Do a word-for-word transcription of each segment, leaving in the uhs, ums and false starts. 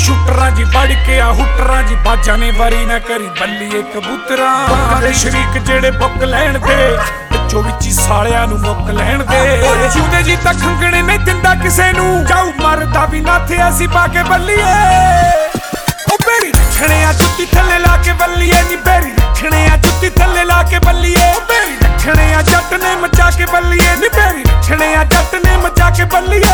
ਸ਼ੂਟਰਾਂ ਜੀ ਵੜ ਕੇ ਆ ਹੁਟਰਾਂ ਜੀ ਬਾਜਾਂ ਨੇ ਵਾਰੀ ਨਾ ਕਰੀ ਬੱਲੀਏ ਕਬੂਤਰਾਂ ਦੇ ਸ਼ਰੀਕ ਜਿਹੜੇ ਬੁੱਕ ਲੈਣ ਦੇ ਵਿੱਚੋਂ ਵਿੱਚੀ ਸਾਲਿਆਂ ਨੂੰ ਮੁੱਕ ਲੈਣ ਦੇ ਜਿਉਂਦੇ ਜੀ ਤਾਂ ਖੰਗਣੇ ਨਹੀਂ ਦਿੰਦਾ ਕਿਸੇ ਨੂੰ ਜਾਊ ਮਰਦਾ ਵੀ ਨਾਥੇ ਅਸੀਂ ਪਾ ਕੇ ਬੱਲੀਏ ਉਹ ਬੇਰੀ ਰੱਖਣੇ ਆ ਜੁੱਤੀ ਥੱਲੇ ਲਾ ਕੇ ਬੱਲੀਏ ਨੀ ਬੇਰੀ ਰੱਖਣੇ ਆ ਜੁੱਤੀ ਥੱਲੇ ਲਾ ਕੇ ਬੱਲੀਏ ਬੇਰੀ ਰੱਖਣੇ ਆ ਜੱਟ ਨੇ ਮਚਾ ਕੇ ਬੱਲੀਏ ਨੀ ਬੇਰੀ ਰੱਖਣੇ ਆ ਜੱਟ ਨੇ ਮਚਾ ਕੇ ਬੱਲੀਏ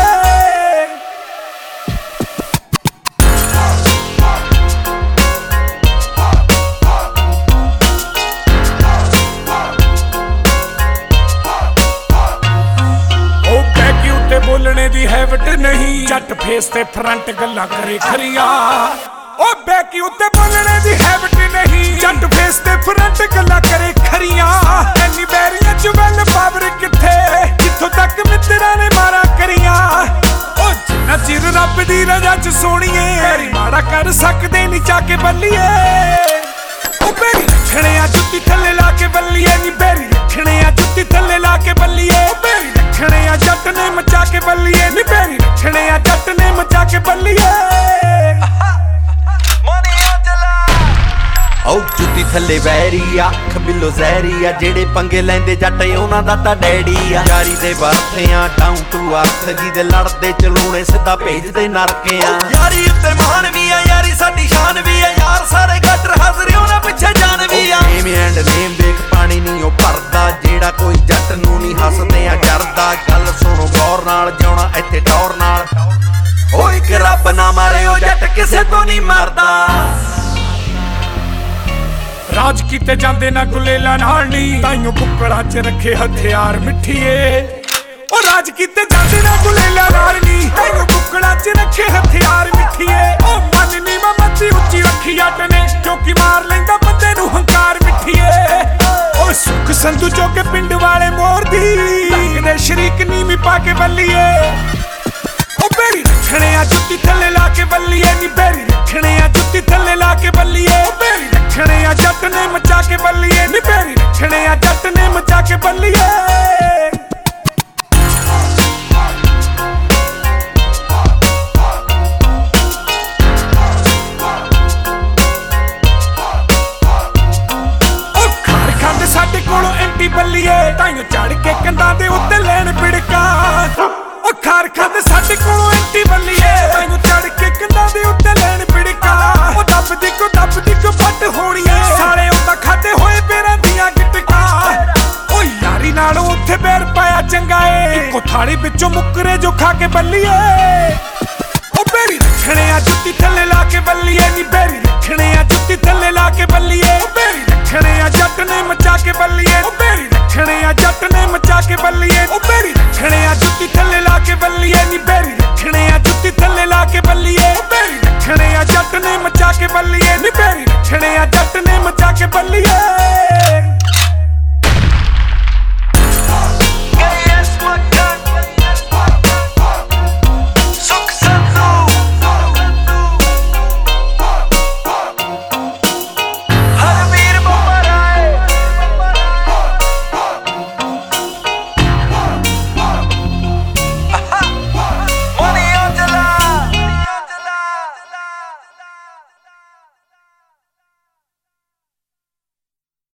ਬੋਲਣੇ ਦੀ ਹੈਬਿਟ ਨਹੀਂ ਜੱਟ ਫੇਸ ਤੇ ਫਰੰਟ ਗੱਲਾਂ ਕਰੇ ਖਰੀਆਂ ਓ ਬੈਕੀ ਉੱਤੇ ਬੋਲਣੇ ਦੀ ਹੈਬਿਟ ਨਹੀਂ ਜੱਟ ਫੇਸ ਤੇ ਫਰੰਟ ਗੱਲਾਂ ਕਰੇ ਖਰੀਆਂ ਐਨੀ ਬੈਰੀਆਂ ਚ ਵੈਲ ਪਾਵਰ ਕਿੱਥੇ ਜਿੱਥੋਂ ਤੱਕ ਮਿੱਤਰਾਂ ਨੇ ਮਾਰਾ ਕਰੀਆਂ ਓ ਜਿੰਨਾ ਚਿਰ ਰੱਬ ਦੀ ਰਜ਼ਾ ਚ ਸੋਣੀਏ ਮੇਰੀ ਮਾੜਾ ਕਰ ਸਕਦੇ ਨਹੀਂ ਚਾ ਕੇ ਬੱਲੀਏ ਓ ਬੇਰੀ ਰੱਖਣੇ ਆ ਜੁੱਤੀ ਥੱਲੇ ਲਾ ਕੇ ਬੱਲੀਏ ਨੀ ਬੇਰੀ ਰੱਖਣੇ ਆ ਜੁੱਤੀ ਥੱਲੇ ਲਾ ਕੇ ਬੱਲੀਏ ਬੇਰੀ ਰੱਖਣੇ ਆ ਜੱਟ ਨੇ ਮਚਾ ਕੇ ਬੱਲੀਏ ਨੀ ਬੇਰੀ ਰੱਖਣੇ ਆ ਜੱਟ ਨੇ ਮਚਾ ਕੇ ਬੱਲੀਏ ਉਹ ਜੁੱਤੀ ਥੱਲੇ ਵੈਰੀ ਆ ਅੱਖ ਬਿੱਲੋ ਜ਼ਹਿਰੀ ਆ ਜਿਹੜੇ ਪੰਗੇ ਲੈਂਦੇ ਜੱਟ ਉਹਨਾਂ ਦਾ ਤਾਂ ਡੈਡੀ ਆ ਯਾਰੀ ਦੇ ਵਰਤਿਆਂ ਡਾਊਨ ਟੂ ਅਰਥ ਜੀ ਦੇ ਲੜਦੇ ਚਲੂਣੇ ਸਿੱਧਾ ਭੇਜਦੇ ਨਰਕੇ ਆ ਯਾਰੀ ਉੱਤੇ ਮਾਣ ਵੀ ਆ ਯਾਰੀ ਸਾਡੀ ਸ਼ਾਨ ਵੀ ਆ ਯਾਰ ਸਾਰੇ ਗੱਟਰ ਹਾਜ਼ਰ ਉਹਨਾਂ ਪਿੱਛੇ ਜਾਨ ਵੀ ਆ ਨੇਮ ਐਂਡ ਨੇਮ ਦੇਖ ਪਾਣੀ ਨਹੀਂ ਉਹ ਭਰਦਾ ਜਿਹੜਾ ਕੋਈ ਜੱਟ ਨੂੰ ਨਹੀਂ ਹੱਸਦੇ ਆ ਜਰਦਾ ਗੱਲ ਸੁਣੋ ਗੌਰ ਨਾਲ ਜਿਉਣਾ ਇੱਥੇ ਟੌਰ ਨਾਲ ਓ ਇੱਕ ਰੱਬ ਨਾ ਮਾਰੇ ਉਹ ਜੱਟ ਕਿਸੇ ਤੋਂ ਨਹੀਂ ਮਰਦਾ ਰਾਜ ਕੀਤੇ ਜਾਂਦੇ ਨਾ ਗੁਲੇਲਾ ਨਾਲ ਨੀ ਤਾਈਓ ਕੁੱਕੜਾਂ ਚ ਰੱਖੇ ਹਥਿਆਰ ਮਿੱਠੀਏ ਉਹ ਰਾਜ ਕੀਤੇ ਜਾਂਦੇ ਨਾ ਗੁਲੇਲਾ ਨਾਲ ਨੀ ਤਾਈਓ ਕੁੱਕੜਾਂ ਚ ਰੱਖੇ ਹਥਿਆਰ ਮਿੱਠੀਏ ਉਹ ਮਨ ਨੀ ਮੱਤੀ ਉੱਚੀ ਰੱਖੀ ਜੱਟ ਨੇ ਕਿਉਂਕਿ ਮਾਰ ਲੈਂਦਾ ਬੰਦੇ ਨੂੰ ਹੰਕਾਰ ਮਿੱਠੀਏ ਉਹ ਸੁੱਖ ਸੰਧੂ ਚੋ ਕੇ ਪਿੰਡ ਵਾਲੇ ਮੋਰਦੀ ਲੱਗਦੇ ਸ਼ਰੀਕ ਨੀਵੀਂ ਪਾ ਕੇ ਬੱਲੀਏ ਉਹ ਬੇਰੀ ਰੱਖਣੇ ਆ ਜੁੱਤੀ ਥੱਲੇ ਲਾ ਕੇ ਬੱਲੀਏ ਨੀ ਬੇਰੀ ਰੱਖਣੇ ਆ ਜੁੱਤੀ ਥੱਲੇ ਲਾ ਕੇ ਬੱਲੀਏ ਬੇਰੀ ਰੱਖਣੇ ਆ ਜੱਟ ਨੇ ਮਚਾ ਕੇ ਬੱਲੀਏ ਨੀ ਬੇਰੀ ਰੱਖਣੇ ਆ ਜੱਟ ਨੇ ਮਚਾ ਕੇ ਬੱਲੀਏ ਸਾਡੇ ਕੋਲੋਂ ਐਂਟੀ ਬੱਲੀਏ ਤਾਈਓ ਚੜ ਕੇ ਕੰਧਾਂ ਦੇ ਉੱਤੇ ਲੈਣ ਪਿੜਕਾ ਉਹ ਖਾਰ ਖਾਂਦੇ ਸਾਡੇ ਕੋਲੋਂ ਐਂਟੀ ਬੱਲੀਏ ਤਾਈਓ ਚੜ ਕੇ ਕੰਧਾਂ ਦੇ ਉੱਤੇ ਲੈਣ ਪਿੜਕਾ ਉਹ ਦੱਬਦੀ ਕੋ ਦੱਬਦੀ ਕੋ ਫੱਟ ਹੋਣੀਏ ਸਾਲੇ ਉਹ ਤਾਂ ਖਾਦੇ ਹੋਏ ਪੇਰਾਂ ਦੀਆਂ ਗਿਟਕਾਂ ਉਹ ਯਾਰੀ ਨਾਲ ਉੱਥੇ ਬੈਰ ਪਾਇਆ ਚੰਗਾ ਏ ਇੱਕੋ ਥਾਲੀ ਵਿੱਚੋਂ ਮੁੱਕਰੇ ਜੋ ਖਾ ਕੇ ਬੱਲੀਏ ਉਹ ਬੇਰੀ ਰੱਖਣੇ ਆ ਜੁੱਤੀ ਥੱਲੇ ਲਾ ਕੇ ਬੱਲੀਏ ਨੀ ਬੇਰੀ ਰੱਖਣੇ ਆ ਜੁੱਤੀ ਥੱਲੇ ਲਾ ਕੇ ਬੱਲੀਏ ਬੇਰੀ ਰੱਖਣੇ ਆ ਜੱਟ ਨੇ ਮਚਾ ਕੇ ਬੱਲੀਏ